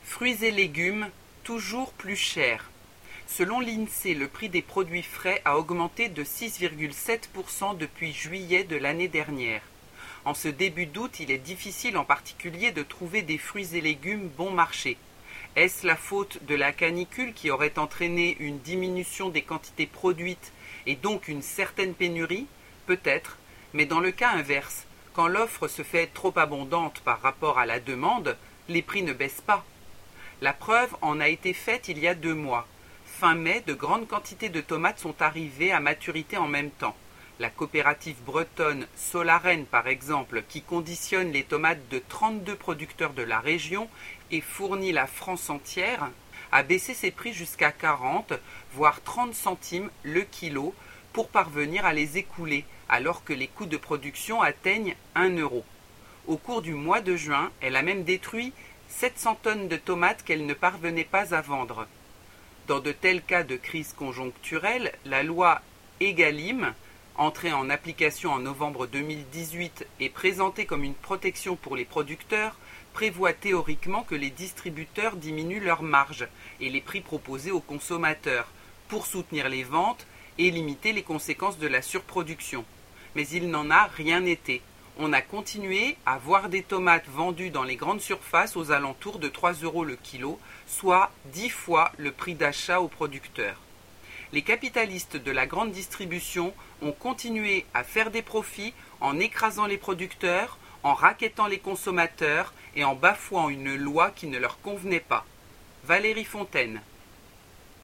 Fruits et légumes, toujours plus chers. Selon l'INSEE, le prix des produits frais a augmenté de 6,7% depuis juillet de l'année dernière. En ce début d'août, il est difficile en particulier de trouver des fruits et légumes bon marché. Est-ce la faute de la canicule qui aurait entraîné une diminution des quantités produites et donc une certaine pénurie? Peut-être, mais dans le cas inverse, quand l'offre se fait trop abondante par rapport à la demande, les prix ne baissent pas. La preuve en a été faite il y a 2 mois. Fin mai, de grandes quantités de tomates sont arrivées à maturité en même temps. La coopérative bretonne Solaren, par exemple, qui conditionne les tomates de 32 producteurs de la région et fournit la France entière, a baissé ses prix jusqu'à 40, voire 30 centimes le kilo pour parvenir à les écouler, alors que les coûts de production atteignent 1 euro. Au cours du mois de juin, elle a même détruit 700 tonnes de tomates qu'elle ne parvenait pas à vendre. Dans de tels cas de crise conjoncturelle, la loi Egalim, entrée en application en novembre 2018 et présentée comme une protection pour les producteurs, prévoit théoriquement que les distributeurs diminuent leurs marges et les prix proposés aux consommateurs pour soutenir les ventes et limiter les conséquences de la surproduction. Mais il n'en a rien été. On a continué à voir des tomates vendues dans les grandes surfaces aux alentours de 3 euros le kilo, soit 10 fois le prix d'achat aux producteurs. Les capitalistes de la grande distribution ont continué à faire des profits en écrasant les producteurs, en racketant les consommateurs et en bafouant une loi qui ne leur convenait pas. Valérie Fontaine.